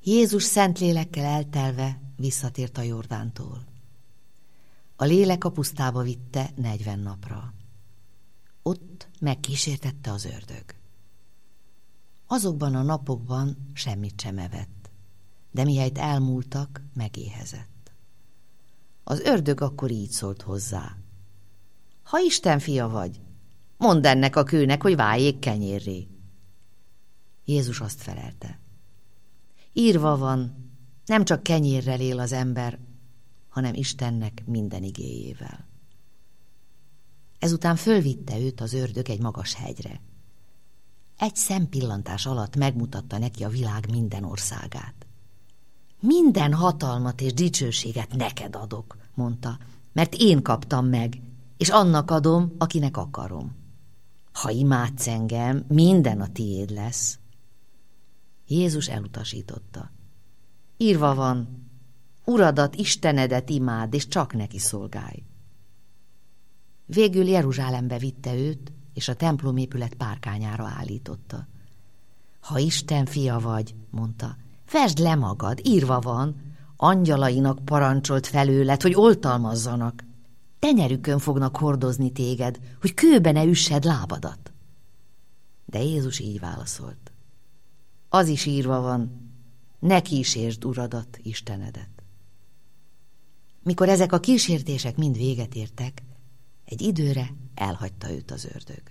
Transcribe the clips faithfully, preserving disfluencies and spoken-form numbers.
Jézus szent lélekkel eltelve visszatért a Jordántól. A lélek a pusztába vitte negyven napra. Ott megkísértette az ördög. Azokban a napokban semmit sem evett, de mihelyt elmúltak, megéhezett. Az ördög akkor így szólt hozzá: ha Isten fia vagy, mondd ennek a kőnek, hogy váljék kenyérré. Jézus azt felelte: írva van, nem csak kenyérrel él az ember, hanem Istennek minden igéjével. Ezután fölvitte őt az ördög egy magas hegyre. Egy szempillantás alatt megmutatta neki a világ minden országát. Minden hatalmat és dicsőséget neked adok, mondta, mert én kaptam meg, és annak adom, akinek akarom. Ha imádsz engem, minden a tiéd lesz. Jézus elutasította. Írva van, Uradat, Istenedet imádd, és csak neki szolgálj. Végül Jeruzsálembe vitte őt, és a templomépület párkányára állította. Ha Isten fia vagy, mondta, vesd le magad, írva van, angyalainak parancsolt felőled, hogy oltalmazzanak. Tenyerükön fognak hordozni téged, hogy kőbe ne üssed lábadat. De Jézus így válaszolt. Az is írva van, ne kísértsd Uradat, Istenedet. Mikor ezek a kísértések mind véget értek, egy időre elhagyta őt az ördög.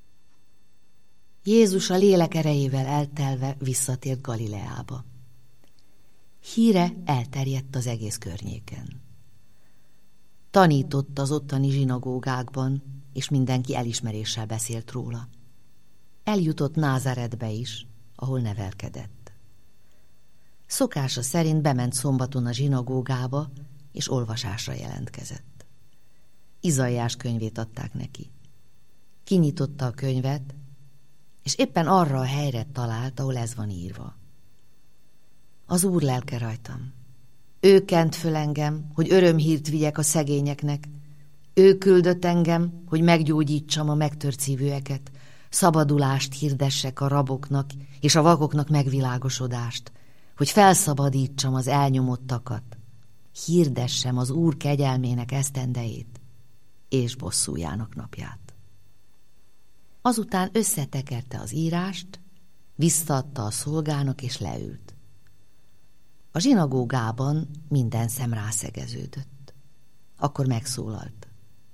Jézus a lélek erejével eltelve visszatért Galileába. Híre elterjedt az egész környéken. Tanított az ottani zsinagógákban, és mindenki elismeréssel beszélt róla. Eljutott Názáretbe is, ahol nevelkedett. Szokása szerint bement szombaton a zsinagógába, és olvasásra jelentkezett. Izaiás könyvét adták neki. Kinyitotta a könyvet, és éppen arra a helyre talált, ahol ez van írva. Az Úr lelke rajtam. Ő kent föl engem, hogy örömhírt vigyek a szegényeknek. Ő küldött engem, hogy meggyógyítsam a megtört szívűeket, szabadulást hirdessek a raboknak, és a vakoknak megvilágosodást, hogy felszabadítsam az elnyomottakat, hirdessem az Úr kegyelmének esztendejét, és bosszújának napját. Azután összetekerte az írást, visszaadta a szolgának, és leült. A zsinagógában minden szem rászegeződött. Akkor megszólalt.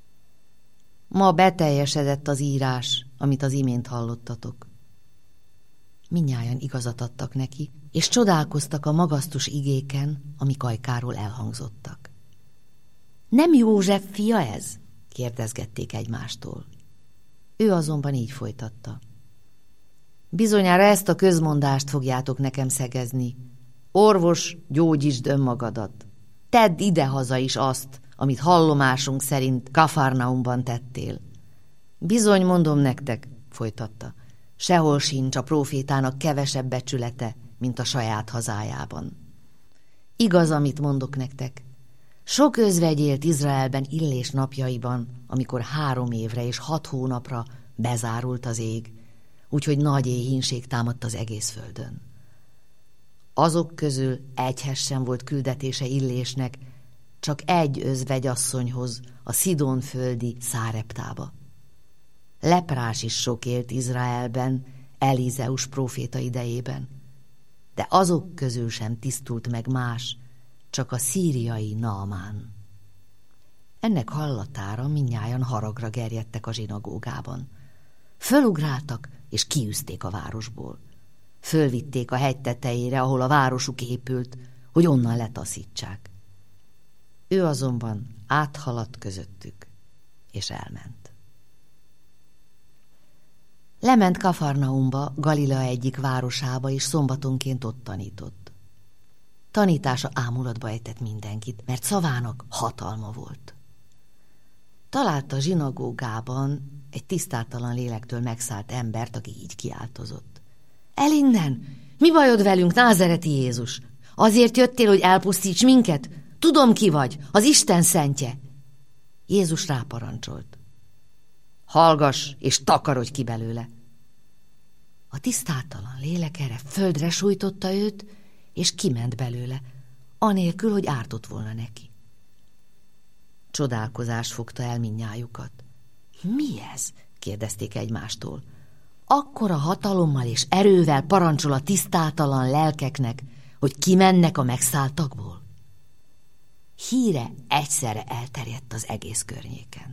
Ma beteljesedett az írás, amit az imént hallottatok. Mindnyájan igazat adtak neki, és csodálkoztak a magasztos igéken, amik ajkáról elhangzottak. Nem József fia ez? Kérdezgették egymástól. Ő azonban így folytatta. Bizonyára ezt a közmondást fogjátok nekem szegezni. Orvos, gyógyítsd önmagadat. Tedd idehaza is azt, amit hallomásunk szerint Kafarnaumban tettél. Bizony, mondom nektek, folytatta, sehol sincs a prófétának kevesebb becsülete, mint a saját hazájában. Igaz, amit mondok nektek, sok özvegy élt Izraelben Illés napjaiban, amikor három évre és hat hónapra bezárult az ég, úgyhogy nagy éhínség támadt az egész földön. Azok közül egyhez sem volt küldetése Illésnek, csak egy özvegyasszonyhoz, a Szidónföldi Száreptába. Leprás is sok élt Izraelben, Elizeus próféta idejében, de azok közül sem tisztult meg más, csak a szíriai Naamán. Ennek hallatára mindnyájan haragra gerjedtek a zsinagógában. Fölugráltak, és kiűzték a városból. Fölvitték a hegy tetejére, ahol a városuk épült, hogy onnan letaszítsák. Ő azonban áthaladt közöttük, és elment. Lement Kafarnaumba, Galilea egyik városába, és szombatonként ott tanított. Tanítása ámulatba ejtett mindenkit, mert szavának hatalma volt. Találta a zsinagógában egy tisztátalan lélektől megszállt embert, aki így kiáltozott. El innen! Mi bajod velünk, názereti Jézus? Azért jöttél, hogy elpusztíts minket? Tudom, ki vagy, az Isten szentje. Jézus ráparancsolt. Hallgass, és takarodj ki belőle. A tisztátalan lélek erre földre sújtotta őt, és kiment belőle, anélkül, hogy ártott volna neki. Csodálkozás fogta el mindnyájukat. Mi ez? Kérdezték egymástól. Akkora hatalommal és erővel parancsol a tisztátalan lelkeknek, hogy kimennek a megszálltakból? Híre egyszerre elterjedt az egész környéken.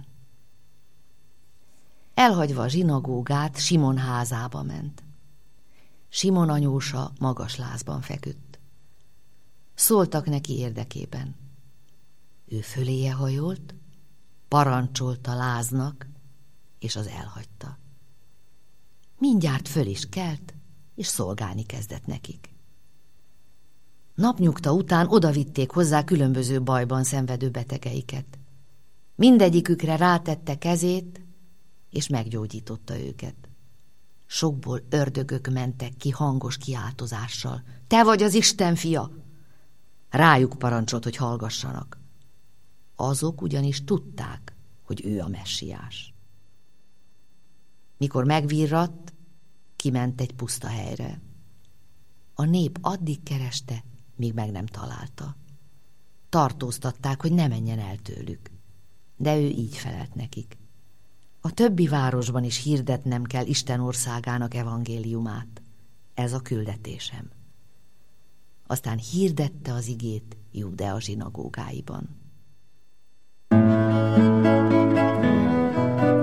Elhagyva a zsinagógát, Simon házába ment. Simon anyósa magas lázban feküdt. Szóltak neki érdekében. Ő föléje hajolt, parancsolta láznak, és az elhagyta. Mindjárt föl is kelt, és szolgálni kezdett nekik. Napnyugta után odavitték hozzá különböző bajban szenvedő betegeiket. Mindegyikükre rátette kezét, és meggyógyította őket. Sokból ördögök mentek ki hangos kiáltozással. Te vagy az Isten fia! Rájuk parancsolt, hogy hallgassanak. Azok ugyanis tudták, hogy ő a messiás. Mikor megvirradt, kiment egy puszta helyre. A nép addig kereste, míg meg nem találta. Tartóztatták, hogy ne menjen el tőlük, de ő így felelt nekik. A többi városban is hirdetnem kell Isten országának evangéliumát. Ez a küldetésem. Aztán hirdette az igét Júdea zsinagógáiban.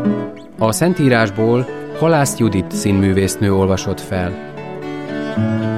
A Szentírásból Halász Judit színművésznő olvasott fel.